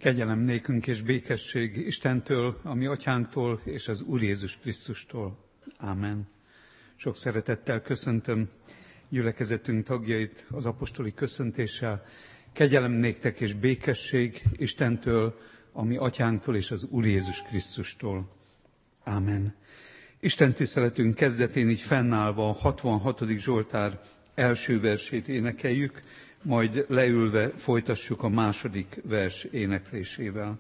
Kegyelem nékünk és békesség Istentől, a mi atyánktól és az Úr Jézus Krisztustól. Ámen. Sok szeretettel köszöntöm gyülekezetünk tagjait az apostoli köszöntéssel. Kegyelem néktek és békesség Istentől, a mi atyánktól és az Úr Jézus Krisztustól. Ámen. Isten tiszteletünk kezdetén így fennállva a 66. Zsoltár első versét énekeljük, majd leülve folytassuk a második vers éneklésével.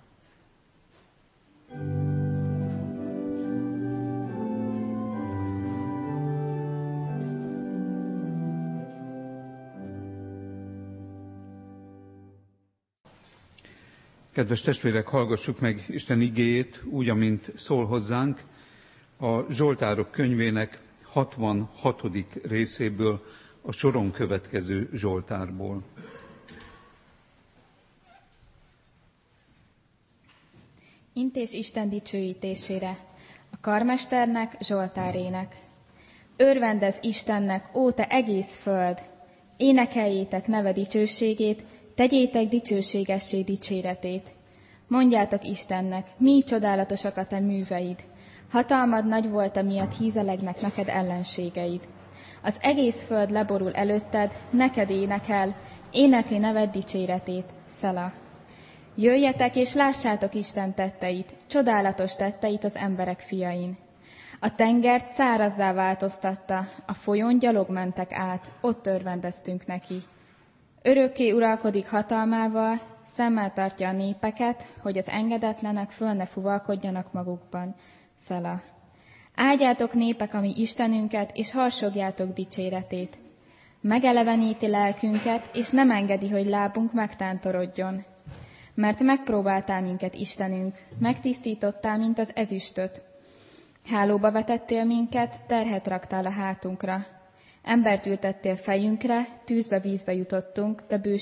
Kedves testvérek, hallgassuk meg Isten igéjét úgy, amint szól hozzánk a Zsoltárok könyvének 66. részéből, a soron következő Zsoltárból. Intés Isten dicsőítésére, a karmesternek, Zsoltárének. Örvendezz Istennek, ó te egész föld! Énekeljétek neve dicsőségét, tegyétek dicsőségessé dicséretét. Mondjátok Istennek, mi csodálatosak a te műveid! Hatalmad nagy volt, amiatt hízelegnek neked ellenségeid. Az egész föld leborul előtted, neked énekel, énekli neved dicséretét, Szela. Jöjjetek és lássátok Isten tetteit, csodálatos tetteit az emberek fiain. A tengert szárazzá változtatta, a folyón gyalog mentek át, ott örvendeztünk neki. Örökké uralkodik hatalmával, szemmel tartja a népeket, hogy az engedetlenek föl ne fuvalkodjanak magukban, Szela. Áldjátok népek a mi Istenünket, és harsogjátok dicséretét. Megeleveníti lelkünket, és nem engedi, hogy lábunk megtántorodjon. Mert megpróbáltál minket, Istenünk, megtisztítottál, mint az ezüstöt. Hálóba vetettél minket, terhet raktál a hátunkra. Embert ültettél fejünkre, tűzbe vízbe jutottunk,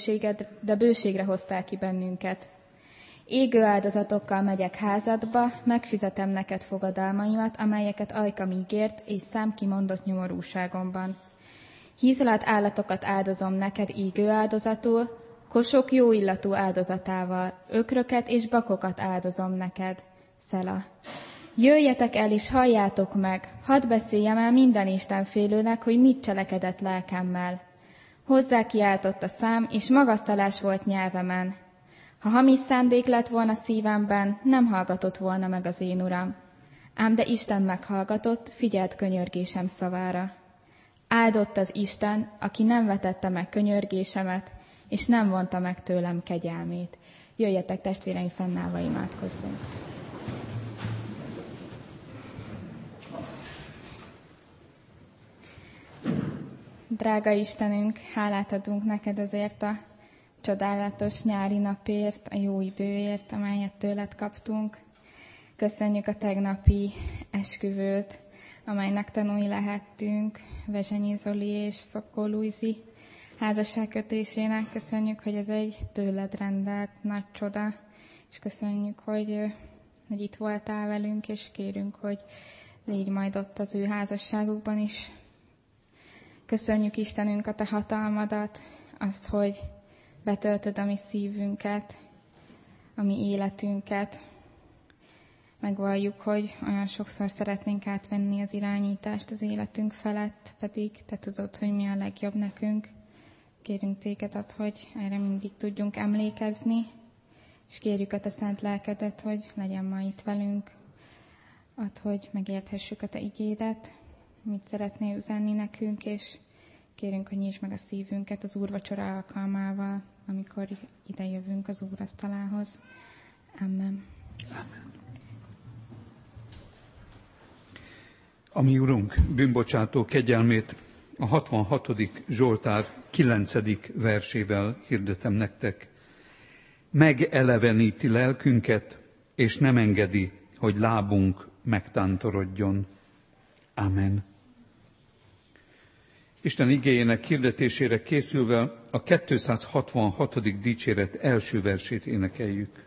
de bőségre hoztál ki bennünket. Égő áldozatokkal megyek házadba, megfizetem neked fogadalmaimat, amelyeket ajkam ígért, és szám kimondott nyomorúságomban. Hízelat állatokat áldozom neked égő áldozatul, kosok jó illatú áldozatával, ökröket és bakokat áldozom neked, Szela. Jöjjetek el és halljátok meg, hadd beszéljem el minden istenfélőnek, hogy mit cselekedett lelkemmel. Hozzá kiáltott a szám, és magasztalás volt nyelvemen. Ha hamis szándék lett volna szívemben, nem hallgatott volna meg az én Uram. Ám de Isten meghallgatott, figyelt könyörgésem szavára. Áldott az Isten, aki nem vetette meg könyörgésemet, és nem vonta meg tőlem kegyelmét. Jöjjetek, testvéreim, fennállva imádkozzunk. Drága Istenünk, hálát adunk neked azért a csodálatos nyári napért, a jó időért, amelyet tőled kaptunk. Köszönjük a tegnapi esküvőt, amelynek tanúi lehettünk, Vezsenyi Zoli és Szokó Lujzi házasságkötésének. Köszönjük, hogy ez egy tőled rendelt nagy csoda, és köszönjük, hogy itt voltál velünk, és kérünk, hogy légy majd ott az ő házasságukban is. Köszönjük Istenünk a te hatalmadat, azt, hogy betöltöd a mi szívünket, a mi életünket. Megvalljuk, hogy olyan sokszor szeretnénk átvenni az irányítást az életünk felett, pedig te tudod, hogy mi a legjobb nekünk. Kérünk téged, add, hogy erre mindig tudjunk emlékezni, és kérjük a te szent lelkedet, hogy legyen ma itt velünk. Add, hogy megérthessük a te igédet, mit szeretnél üzenni nekünk, és kérünk, hogy nyisd meg a szívünket az úrvacsora alkalmával, amikor ide jövünk az úrasztalához. Amen. Amen. A mi Urunk bűnbocsátó kegyelmét a 66. Zsoltár 9. versével hirdetem nektek. Megeleveníti lelkünket, és nem engedi, hogy lábunk megtántorodjon. Amen. Isten igéjének hirdetésére készülve a 266. dicséret első versét énekeljük.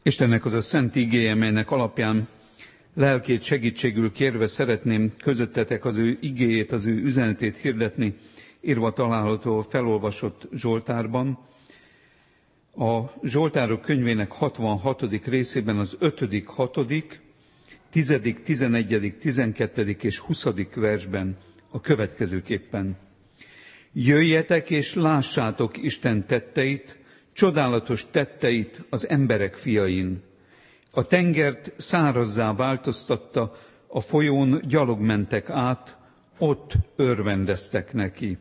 Istennek az a szent igéje, melynek alapján lelkét segítségül kérve szeretném közöttetek az ő igéjét, az ő üzenetét hirdetni, írva található felolvasott Zsoltárban. A Zsoltárok könyvének 66. részében az 5., 6., 10., 11., 12. és 20. versben a következőképpen. Jöjjetek és lássátok Isten tetteit, csodálatos tetteit az emberek fiain. A tengert szárazzá változtatta, a folyón gyalog mentek át, ott örvendeztek neki.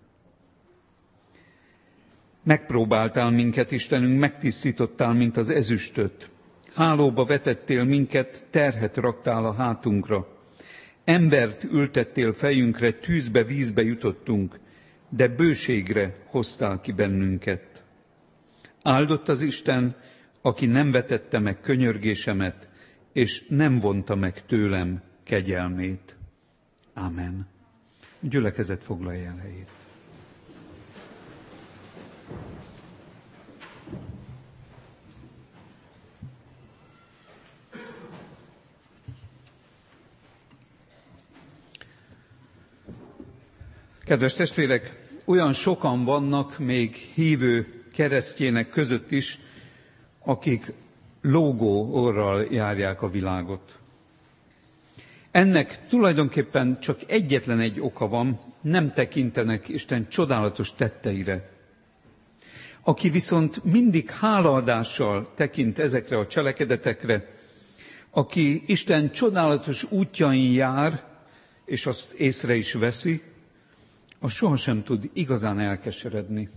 Megpróbáltál minket, Istenünk, megtisztítottál, mint az ezüstöt. Hálóba vetettél minket, terhet raktál a hátunkra. Embert ültettél fejünkre, tűzbe, vízbe jutottunk, de bőségre hoztál ki bennünket. Áldott az Isten, aki nem vetette meg könyörgésemet, és nem vonta meg tőlem kegyelmét. Ámen. Gyülekezet foglalja el helyét. Kedves testvérek, olyan sokan vannak még hívő keresztjének között is, akik lógó orral járják a világot. Ennek tulajdonképpen csak egyetlen egy oka van, nem tekintenek Isten csodálatos tetteire. Aki viszont mindig hálaadással tekint ezekre a cselekedetekre, aki Isten csodálatos útjain jár, és azt észre is veszi, az sohasem tud igazán elkeseredni.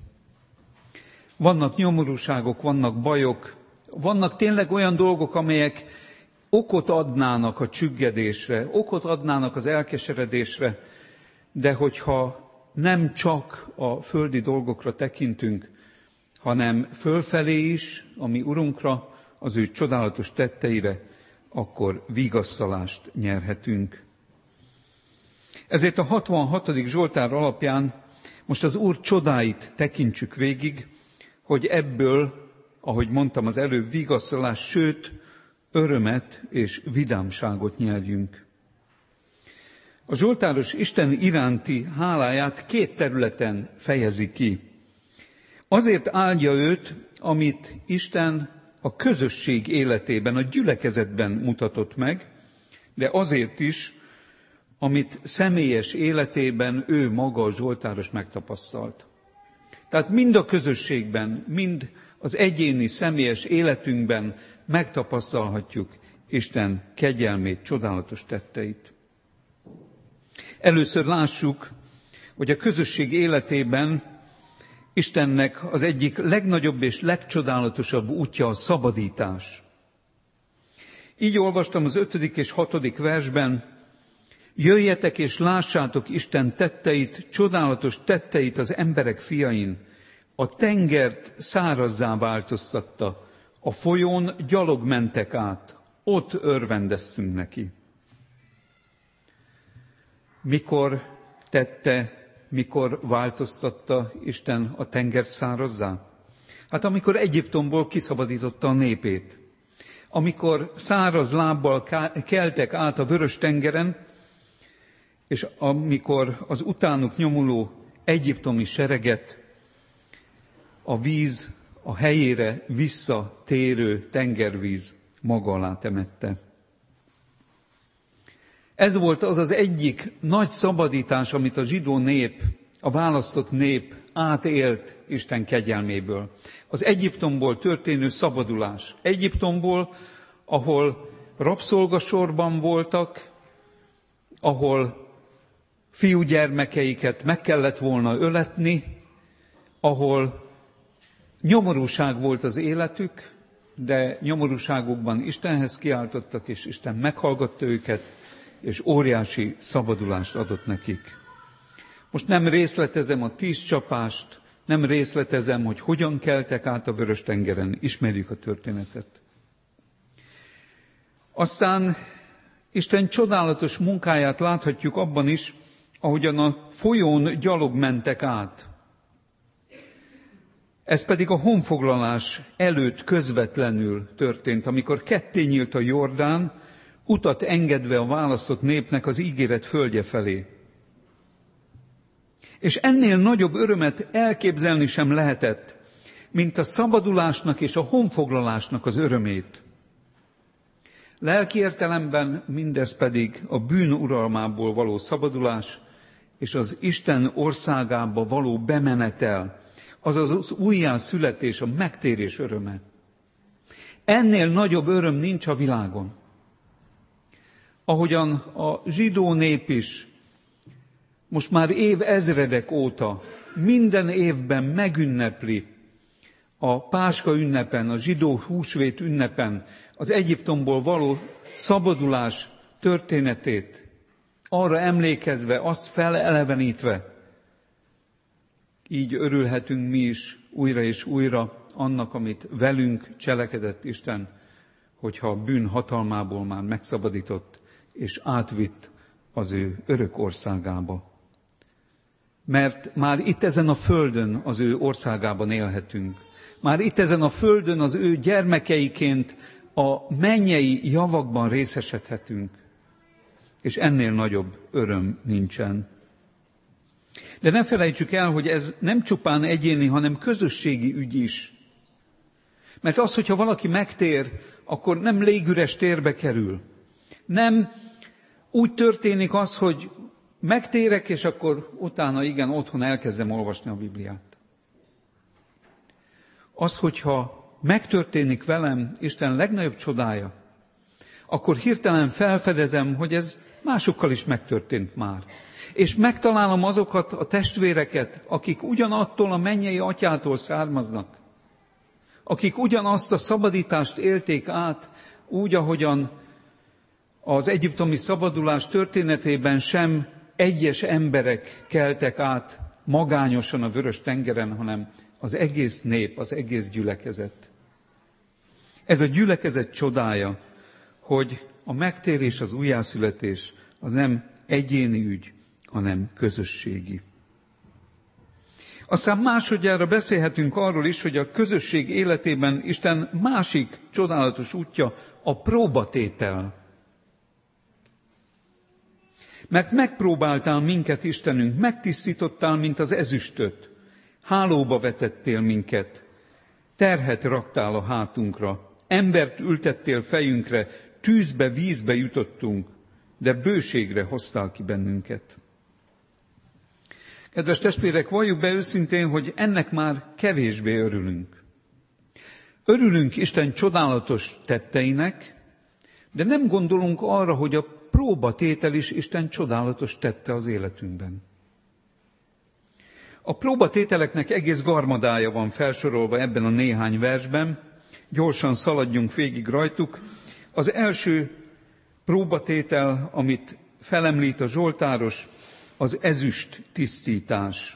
Vannak nyomorúságok, vannak bajok, vannak tényleg olyan dolgok, amelyek okot adnának a csüggedésre, okot adnának az elkeseredésre, de hogyha nem csak a földi dolgokra tekintünk, hanem fölfelé is, a mi Urunkra, az ő csodálatos tetteire, akkor vigasztalást nyerhetünk. Ezért a 66. Zsoltár alapján most az Úr csodáit tekintsük végig, hogy ebből, ahogy mondtam az előbb, vigasztalás, sőt, örömet és vidámságot nyerjünk. A zsoltáros Isten iránti háláját két területen fejezi ki. Azért áldja őt, amit Isten a közösség életében, a gyülekezetben mutatott meg, de azért is, amit személyes életében ő maga a zsoltáros megtapasztalt. Tehát mind a közösségben, mind az egyéni, személyes életünkben megtapasztalhatjuk Isten kegyelmét, csodálatos tetteit. Először lássuk, hogy a közösség életében Istennek az egyik legnagyobb és legcsodálatosabb útja a szabadítás. Így olvastam az 5. és 6. versben, jöjjetek és lássátok Isten tetteit, csodálatos tetteit az emberek fiain. A tengert szárazzá változtatta, a folyón gyalog mentek át, ott örvendeztünk neki. Mikor tette, mikor változtatta Isten a tengert szárazzá? Hát amikor Egyiptomból kiszabadította a népét. Amikor száraz lábbal keltek át a Vörös-tengeren, és amikor az utánuk nyomuló egyiptomi sereget a víz a helyére visszatérő tengervíz maga alá temette. Ez volt az az egyik nagy szabadítás, amit a zsidó nép, a választott nép átélt Isten kegyelméből. Az Egyiptomból történő szabadulás. Egyiptomból, ahol rabszolgasorban voltak, ahol fiúgyermekeiket meg kellett volna öletni, ahol nyomorúság volt az életük, de nyomorúságukban Istenhez kiáltottak, és Isten meghallgatta őket, és óriási szabadulást adott nekik. Most nem részletezem a 10 csapást, nem részletezem, hogy hogyan keltek át a Vörös-tengeren, ismerjük a történetet. Aztán Isten csodálatos munkáját láthatjuk abban is, ahogyan a folyón gyalog mentek át. Ez pedig a honfoglalás előtt közvetlenül történt, amikor ketté nyílt a Jordán, utat engedve a választott népnek az ígéret földje felé. És ennél nagyobb örömet elképzelni sem lehetett, mint a szabadulásnak és a honfoglalásnak az örömét. Lelki értelemben mindez pedig a bűn uralmából való szabadulás és az Isten országába való bemenetel, azaz az újjászületés, a megtérés öröme. Ennél nagyobb öröm nincs a világon. Ahogyan a zsidó nép is most már évezredek óta minden évben megünnepli a Páska ünnepen, a zsidó húsvét ünnepen az Egyiptomból való szabadulás történetét, arra emlékezve, azt felelevenítve, így örülhetünk mi is újra és újra annak, amit velünk cselekedett Isten, hogyha a bűn hatalmából már megszabadított és átvitt az ő örök országába. Mert már itt ezen a földön az ő országában élhetünk. Már itt ezen a földön az ő gyermekeiként a mennyei javakban részesedhetünk. És ennél nagyobb öröm nincsen. De ne felejtsük el, hogy ez nem csupán egyéni, hanem közösségi ügy is. Mert az, hogyha valaki megtér, akkor nem légüres térbe kerül. Nem úgy történik az, hogy megtérek, és akkor utána igen, otthon elkezdem olvasni a Bibliát. Az, hogyha megtörténik velem Isten legnagyobb csodája, akkor hirtelen felfedezem, hogy ez másokkal is megtörtént már. És megtalálom azokat a testvéreket, akik ugyanattól a mennyei atyától származnak, akik ugyanazt a szabadítást élték át, úgy, ahogyan az egyiptomi szabadulás történetében sem egyes emberek keltek át magányosan a Vörös-tengeren, hanem az egész nép, az egész gyülekezet. Ez a gyülekezet csodája, hogy a megtérés, az újjászületés az nem egyéni ügy, hanem közösségi. Aztán másodjára beszélhetünk arról is, hogy a közösség életében Isten másik csodálatos útja a próbatétel. Mert megpróbáltál minket, Istenünk, megtisztítottál, mint az ezüstöt. Hálóba vetettél minket, terhet raktál a hátunkra, embert ültettél fejünkre, tűzbe, vízbe jutottunk, de bőségre hoztál ki bennünket. Kedves testvérek, valljuk be őszintén, hogy ennek már kevésbé örülünk. Örülünk Isten csodálatos tetteinek, de nem gondolunk arra, hogy a próbatétel is Isten csodálatos tette az életünkben. A próbatételeknek egész garmadája van felsorolva ebben a néhány versben, gyorsan szaladjunk végig rajtuk. Az első próbatétel, amit felemlít a zsoltáros, az ezüst tisztítás.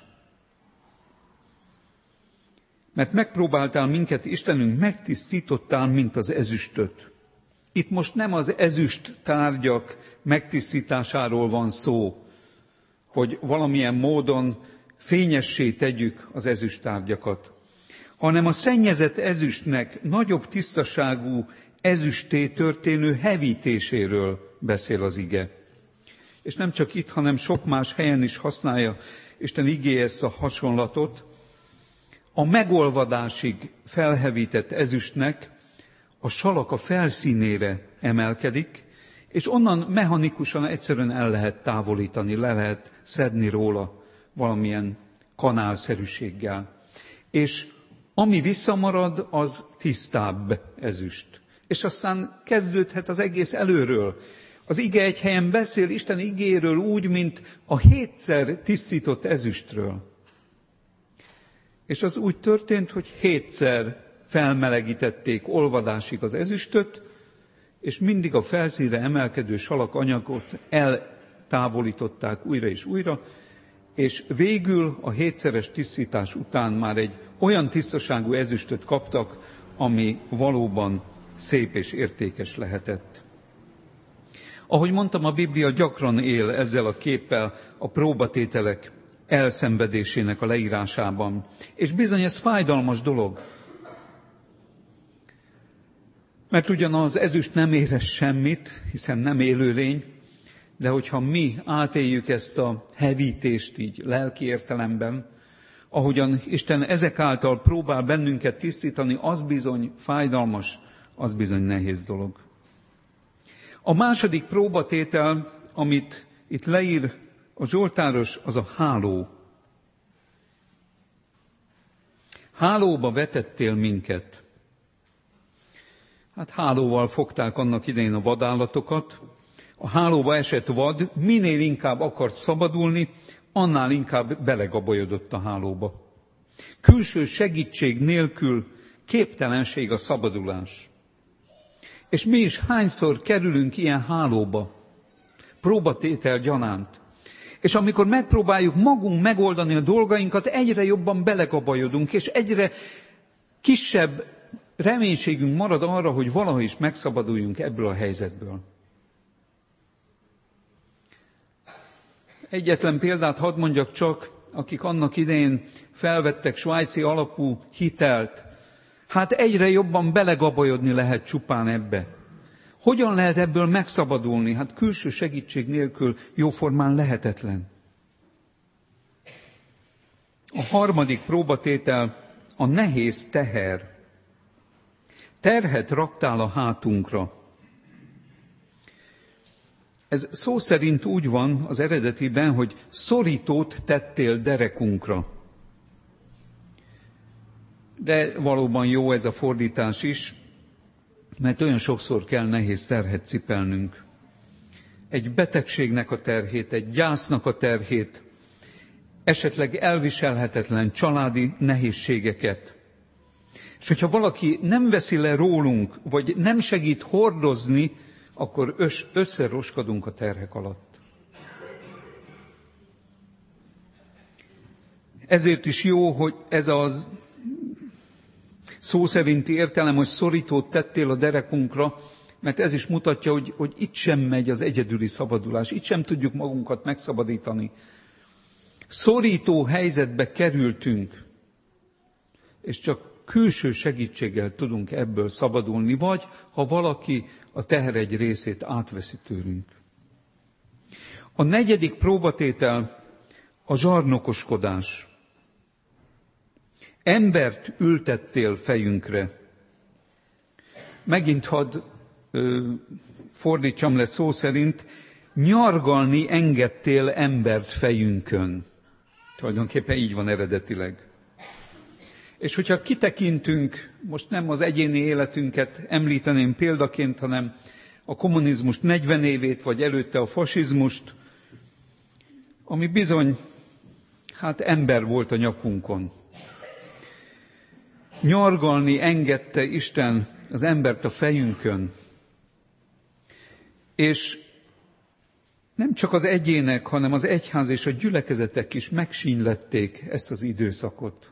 Mert megpróbáltál minket, Istenünk, megtisztítottál, mint az ezüstöt. Itt most nem az ezüst tárgyak megtisztításáról van szó, hogy valamilyen módon fényessé tegyük az ezüst tárgyakat, hanem a szennyezett ezüstnek nagyobb tisztaságú ezüsté történő hevítéséről beszél az ige. És nem csak itt, hanem sok más helyen is használja Isten igéje ezt a hasonlatot. A megolvadásig felhevített ezüstnek a salaka felszínére emelkedik, és onnan mechanikusan egyszerűen el lehet távolítani, le lehet szedni róla valamilyen kanálszerűséggel. És ami visszamarad, az tisztább ezüst. És aztán kezdődhet az egész előről. Az ige egy helyen beszél Isten igéről úgy, mint a 7-szer tisztított ezüstről. És az úgy történt, hogy 7-szer felmelegítették olvadásig az ezüstöt, és mindig a felszínre emelkedő salakanyagot eltávolították újra és újra, és végül a 7-szeres tisztítás után már egy olyan tisztaságú ezüstöt kaptak, ami valóban szép és értékes lehetett. Ahogy mondtam, a Biblia gyakran él ezzel a képpel a próbatételek elszenvedésének a leírásában. És bizony ez fájdalmas dolog. Mert ugyan az ezüst nem érez semmit, hiszen nem élőlény, de hogyha mi átéljük ezt a hevítést így lelki értelemben, ahogyan Isten ezek által próbál bennünket tisztítani, az bizony fájdalmas, az bizony nehéz dolog. A második próbatétel, amit itt leír a zsoltáros, az a háló. Hálóba vetettél minket. Hát hálóval fogták annak idején a vadállatokat. A hálóba esett vad minél inkább akart szabadulni, annál inkább belegabajodott a hálóba. Külső segítség nélkül képtelenség a szabadulás. És mi is hányszor kerülünk ilyen hálóba, próbatétel gyanánt. És amikor megpróbáljuk magunk megoldani a dolgainkat, egyre jobban belegabajodunk, és egyre kisebb reménységünk marad arra, hogy valahogy is megszabaduljunk ebből a helyzetből. Egyetlen példát hadd mondjak csak, akik annak idején felvettek svájci alapú hitelt. Hát egyre jobban belegabajodni lehet csupán ebbe. Hogyan lehet ebből megszabadulni? Hát külső segítség nélkül jóformán lehetetlen. A harmadik próbatétel a nehéz teher. Terhet raktál a hátunkra. Ez szó szerint úgy van az eredetiben, hogy szorítót tettél derekunkra. De valóban jó ez a fordítás is, mert olyan sokszor kell nehéz terhet cipelnünk. Egy betegségnek a terhét, egy gyásznak a terhét, esetleg elviselhetetlen családi nehézségeket. És hogyha valaki nem veszi le rólunk, vagy nem segít hordozni, akkor összeroskadunk a terhek alatt. Ezért is jó, hogy ez az szó szerinti értelem, hogy szorítót tettél a derekunkra, mert ez is mutatja, hogy itt sem megy az egyedüli szabadulás, itt sem tudjuk magunkat megszabadítani. Szorító helyzetbe kerültünk, és csak külső segítséggel tudunk ebből szabadulni, vagy ha valaki a teher egy részét átveszi tőlünk. A negyedik próbatétel a zsarnokoskodás. Embert ültettél fejünkre. Megint hadd fordítsam le szó szerint, nyargalni engedtél embert fejünkön. Tulajdonképpen így van eredetileg. És hogyha kitekintünk, most nem az egyéni életünket említeném példaként, hanem a kommunizmus 40 évét, vagy előtte a fasizmust, ami bizony, hát ember volt a nyakunkon. Nyargalni engedte Isten az embert a fejünkön. És nem csak az egyének, hanem az egyház és a gyülekezetek is megsínlették ezt az időszakot.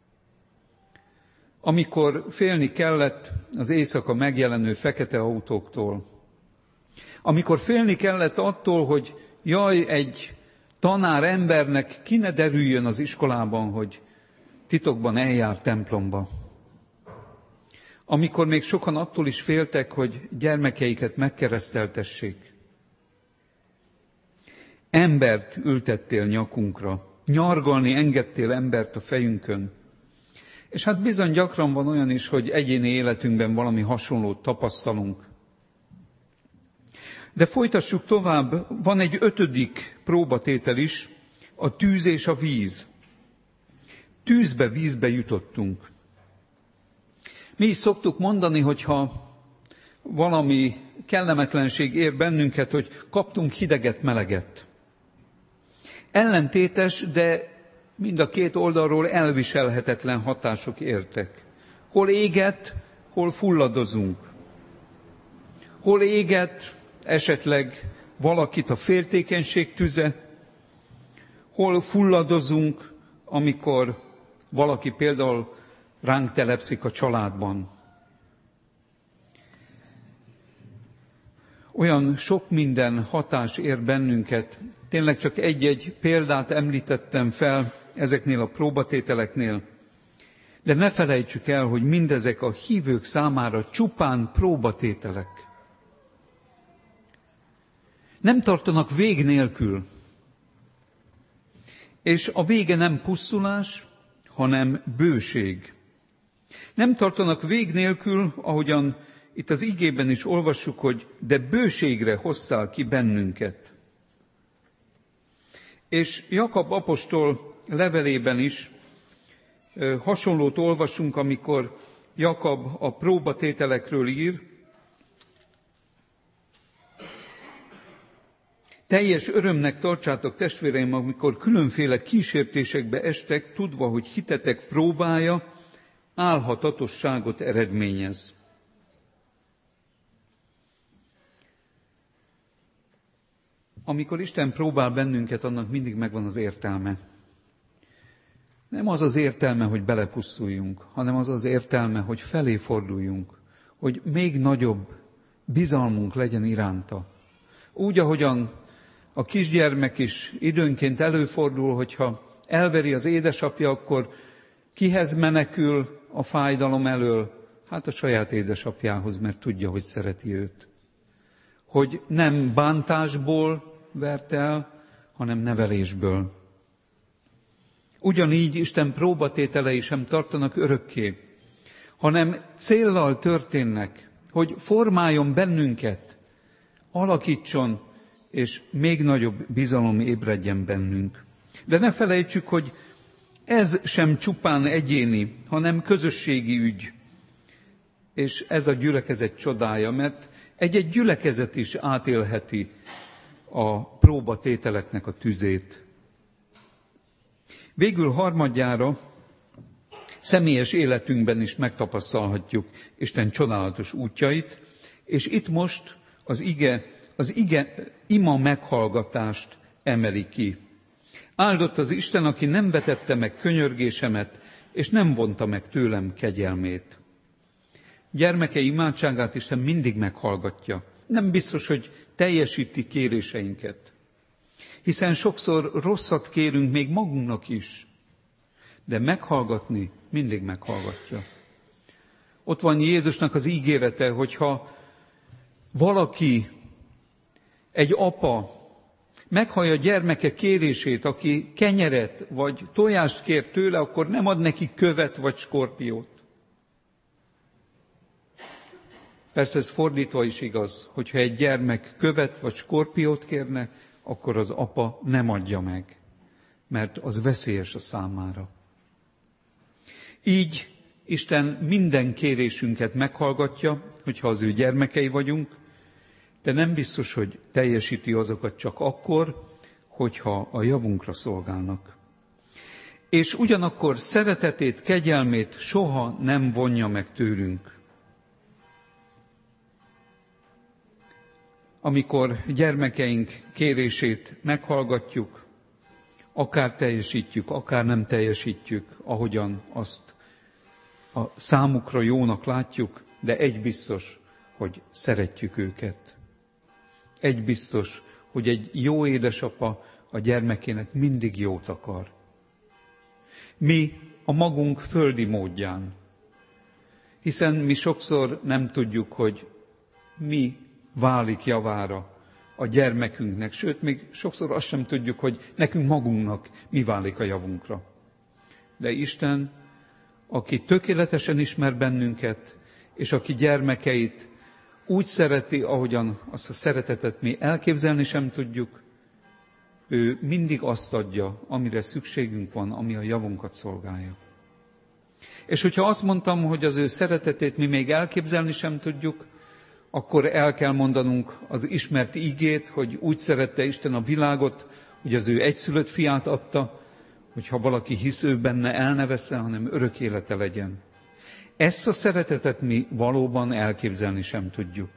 Amikor félni kellett az éjszaka megjelenő fekete autóktól, amikor félni kellett attól, hogy jaj, egy tanár embernek ki ne derüljön az iskolában, hogy titokban eljár templomba. Amikor még sokan attól is féltek, hogy gyermekeiket megkereszteltessék. Embert ültettél nyakunkra, nyargalni engedtél embert a fejünkön. És hát bizony gyakran van olyan is, hogy egyéni életünkben valami hasonlót tapasztalunk. De folytassuk tovább, van egy 5. próbatétel is, a tűz és a víz. Tűzbe, vízbe jutottunk. Mi is szoktuk mondani, hogyha valami kellemetlenség ér bennünket, hogy kaptunk hideget, meleget. Ellentétes, de mind a két oldalról elviselhetetlen hatások értek. Hol éget, hol fulladozunk. Hol éget esetleg valakit a féltékenység tüze, hol fulladozunk, amikor valaki például ránk telepszik a családban. Olyan sok minden hatás ér bennünket. Tényleg csak egy-egy példát említettem fel ezeknél a próbatételeknél. De ne felejtsük el, hogy mindezek a hívők számára csupán próbatételek. Nem tartanak vég nélkül. És a vége nem pusztulás, hanem bőség. Nem tartanak vég nélkül, ahogyan itt az igében is olvassuk, hogy de bőségre hosszál ki bennünket. És Jakab apostol levelében is hasonlót olvasunk, amikor Jakab a próbatételekről ír. Teljes örömnek tartsátok, testvéreim, amikor különféle kísértésekbe estek, tudva, hogy hitetek próbája álhatatosságot eredményez. Amikor Isten próbál bennünket, annak mindig megvan az értelme. Nem az az értelme, hogy belepusztuljunk, hanem az az értelme, hogy felé forduljunk, hogy még nagyobb bizalmunk legyen iránta. Úgy, ahogyan a kisgyermek is időnként előfordul, hogyha elveri az édesapja, akkor kihez menekül a fájdalom elől? Hát a saját édesapjához, mert tudja, hogy szereti őt. Hogy nem bántásból vert el, hanem nevelésből. Ugyanígy Isten próbatételei sem tartanak örökké, hanem céllal történnek, hogy formáljon bennünket, alakítson, és még nagyobb bizalom ébredjen bennünk. De ne felejtsük, hogy ez sem csupán egyéni, hanem közösségi ügy. És ez a gyülekezet csodája, mert egy-egy gyülekezet is átélheti a próbatételeknek a tüzét. Végül harmadjára személyes életünkben is megtapasztalhatjuk Isten csodálatos útjait, és itt most az ima meghallgatást emeli ki. Áldott az Isten, aki nem vetette meg könyörgésemet, és nem vonta meg tőlem kegyelmét. Gyermekei imádságát Isten mindig meghallgatja. Nem biztos, hogy teljesíti kéréseinket. Hiszen sokszor rosszat kérünk még magunknak is, de meghallgatni mindig meghallgatja. Ott van Jézusnak az ígérete, hogyha valaki, egy apa meghallja gyermeke kérését, aki kenyeret vagy tojást kér tőle, akkor nem ad neki követ vagy skorpiót. Persze ez fordítva is igaz, hogyha egy gyermek követ vagy skorpiót kérne, akkor az apa nem adja meg, mert az veszélyes a számára. Így Isten minden kérésünket meghallgatja, hogyha az ő gyermekei vagyunk, de nem biztos, hogy teljesíti azokat csak akkor, hogyha a javunkra szolgálnak. És ugyanakkor szeretetét, kegyelmét soha nem vonja meg tőlünk. Amikor gyermekeink kérését meghallgatjuk, akár teljesítjük, akár nem teljesítjük, ahogyan azt a számukra jónak látjuk, de egy biztos, hogy szeretjük őket. Egy biztos, hogy egy jó édesapa a gyermekének mindig jót akar. Mi a magunk földi módján. Hiszen mi sokszor nem tudjuk, hogy mi válik javára a gyermekünknek, sőt, még sokszor azt sem tudjuk, hogy nekünk magunknak mi válik a javunkra. De Isten, aki tökéletesen ismer bennünket, és aki gyermekeit úgy szereti, ahogyan azt a szeretetet mi elképzelni sem tudjuk, ő mindig azt adja, amire szükségünk van, ami a javunkat szolgálja. És hogyha azt mondtam, hogy az ő szeretetét mi még elképzelni sem tudjuk, akkor el kell mondanunk az ismert ígét, hogy úgy szerette Isten a világot, hogy az ő egyszülött fiát adta, hogyha valaki hisz ő benne, el ne vesszen, hanem örök élete legyen. Ezt a szeretetet mi valóban elképzelni sem tudjuk.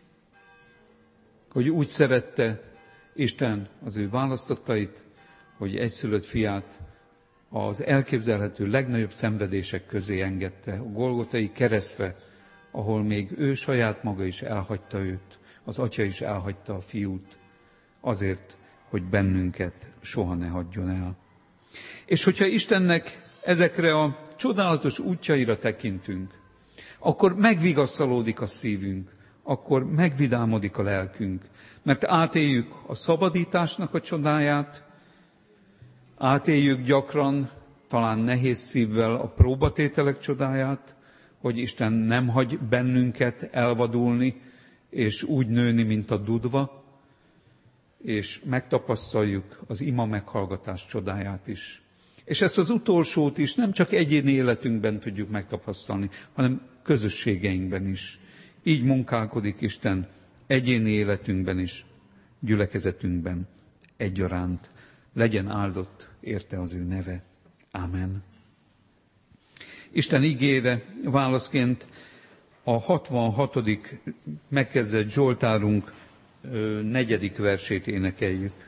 Hogy úgy szerette Isten az ő választottait, hogy egyszülött fiát az elképzelhető legnagyobb szenvedések közé engedte, a Golgotai keresztre, ahol még ő saját maga is elhagyta őt. az Atya is elhagyta a Fiút, azért, hogy bennünket soha ne hagyjon el. És hogyha Istennek ezekre a csodálatos útjaira tekintünk, akkor megvigasztalódik a szívünk, akkor megvidámodik a lelkünk, mert átéljük a szabadításnak a csodáját, átéljük gyakran, talán nehéz szívvel a próbatételek csodáját, hogy Isten nem hagy bennünket elvadulni, és úgy nőni, mint a dudva, és megtapasztaljuk az ima meghallgatás csodáját is. És ezt az utolsót is nem csak egyéni életünkben tudjuk megtapasztalni, hanem közösségeinkben is. Így munkálkodik Isten egyéni életünkben is, gyülekezetünkben egyaránt. Legyen áldott érte az ő neve. Ámen. Isten igére válaszként a 66. megkezdett Zsoltárunk 4. versét énekeljük.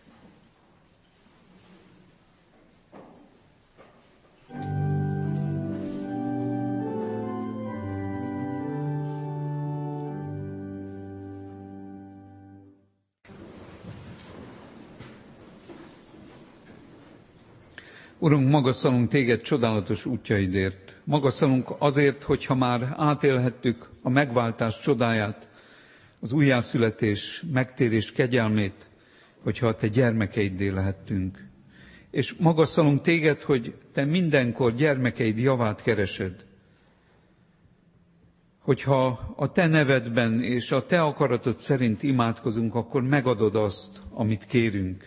Urunk, magasztalunk Téged csodálatos útjaidért. Magasztalunk azért, hogyha már átélhettük a megváltás csodáját, az újjászületés, megtérés kegyelmét, hogyha a Te gyermekeiddé lehettünk. És magasztalunk Téged, hogy Te mindenkor gyermekeid javát keresed. Hogyha a Te nevedben és a Te akaratod szerint imádkozunk, akkor megadod azt, amit kérünk.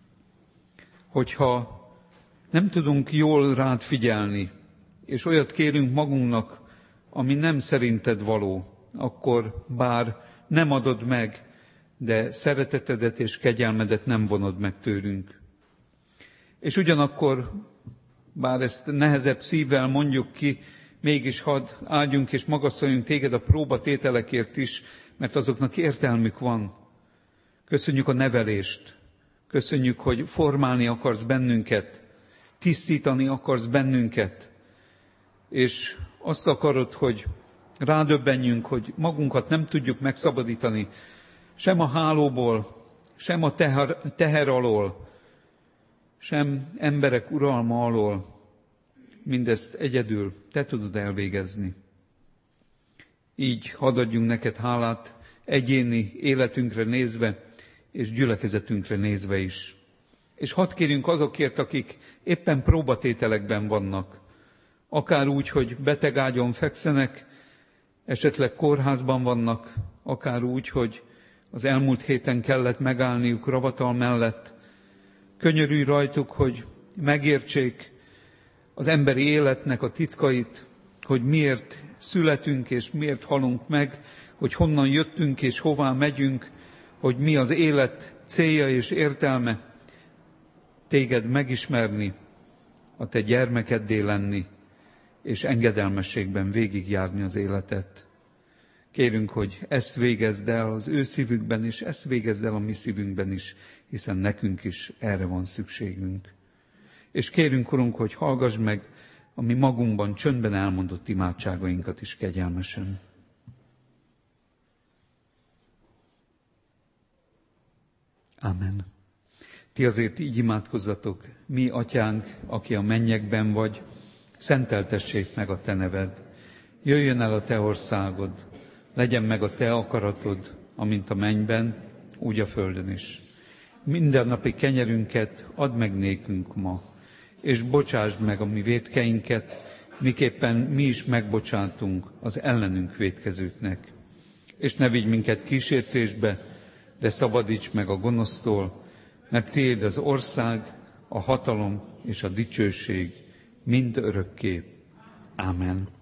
Hogyha nem tudunk jól rád figyelni, és olyat kérünk magunknak, ami nem szerinted való, akkor bár nem adod meg, de szeretetedet és kegyelmedet nem vonod meg tőlünk. És ugyanakkor, bár ezt nehezebb szívvel mondjuk ki, mégis hadd áldjunk és magasztaljunk Téged a próbatételekért is, mert azoknak értelmük van. Köszönjük a nevelést, köszönjük, hogy formálni akarsz bennünket, tisztítani akarsz bennünket, és azt akarod, hogy rádöbbenjünk, hogy magunkat nem tudjuk megszabadítani sem a hálóból, sem a teher alól, sem emberek uralma alól. Mindezt egyedül Te tudod elvégezni. Így hadd adjunk neked hálát egyéni életünkre nézve, és gyülekezetünkre nézve is. És hadd kérjünk azokért, akik éppen próbatételekben vannak. Akár úgy, hogy betegágyon fekszenek, esetleg kórházban vannak, akár úgy, hogy az elmúlt héten kellett megállniuk ravatal mellett. Könyörülj rajtuk, hogy megértsék az emberi életnek a titkait, hogy miért születünk és miért halunk meg, hogy honnan jöttünk és hová megyünk, hogy mi az élet célja és értelme. Téged megismerni, a Te gyermekeddé lenni, és engedelmességben végigjárni az életet. Kérünk, hogy ezt végezd el az ő szívükben, és ezt végezd el a mi szívünkben is, hiszen nekünk is erre van szükségünk. És kérünk, Urunk, hogy hallgass meg a mi magunkban csöndben elmondott imádságainkat is kegyelmesen. Amen. Ti azért így imádkozzatok, mi Atyánk, aki a mennyekben vagy, szenteltessék meg a Te neved. Jöjjön el a Te országod, legyen meg a Te akaratod, amint a mennyben, úgy a földön is. Mindennapi kenyerünket add meg nékünk ma, és bocsásd meg a mi vétkeinket, miképpen mi is megbocsátunk az ellenünk vétkezőknek. És ne vigy minket kísértésbe, de szabadíts meg a gonosztól, mert Tiéd az ország, a hatalom és a dicsőség mind örökké. Ámen.